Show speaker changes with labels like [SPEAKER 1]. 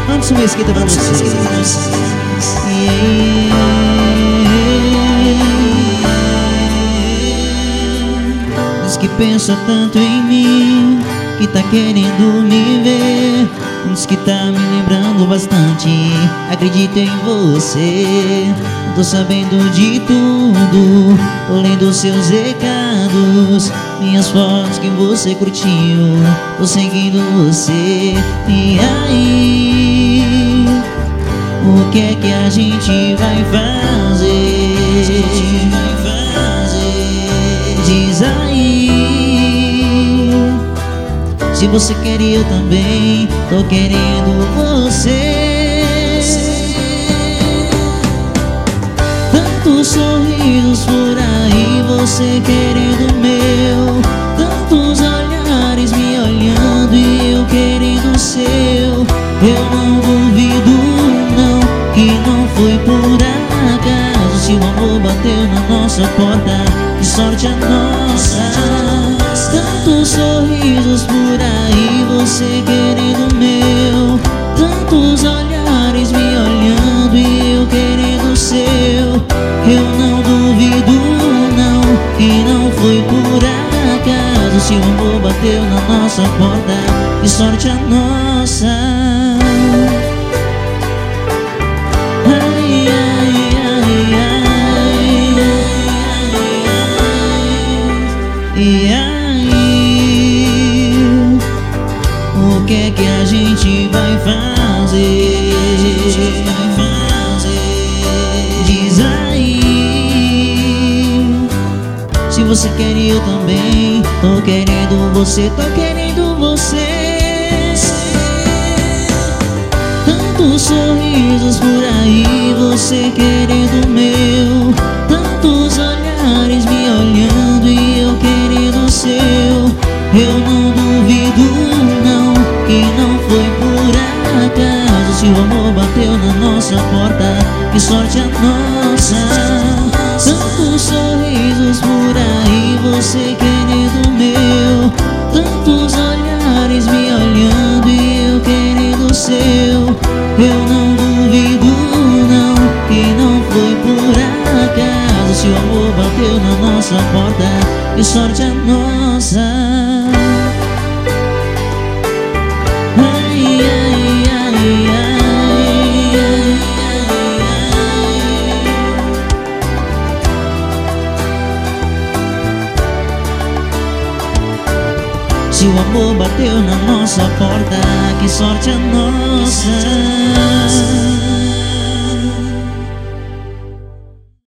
[SPEAKER 1] Anderson Mesquita pra vocês. Diz que pensa tanto em mim, que tá querendo me ver. Diz que tá me lembrando bastante, acredito em você. Tô sabendo de tudo, tô lendo seus recados, minhas fotos que você curtiu, tô seguindo você. E aí, o que é que a gente vai fazer? Diz aí, se você quer eu também, tô querendo você. Tantos sorrisos por aí, você querendo o meu. Tantos olhares me olhando e eu querendo o seu. Eu não duvido não, que não foi por acaso. Se o amor bateu na nossa porta, que sorte a nossa. Tantos sorrisos por aí, você querendo o meu. Tantos olhares me olhando e eu querendo o seu. Eu não duvido não, que não foi por acaso. Se o amor bateu na nossa porta, que sorte a nossa. Ai, ai, ai, ai, e aí, o que é que a gente vai fazer? Diz aí, se você quer eu também, tô querendo você, tô querendo você. Tantos sorrisos por aí, você querendo o meu. Tantos olhares me olhando e eu querendo o seu. Eu não duvido não, que não foi por acaso. Se o amor bateu na nossa porta, que sorte a nossa. Tantos sorrisos por aí, você querendo o meu. Tantos olhares me olhando e eu querendo o seu. Eu não duvido não, que não foi por acaso. Se o amor bateu na nossa porta, que sorte a nossa. Ai, ai, ai, ai, se o amor bateu na nossa porta, que sorte a nossa.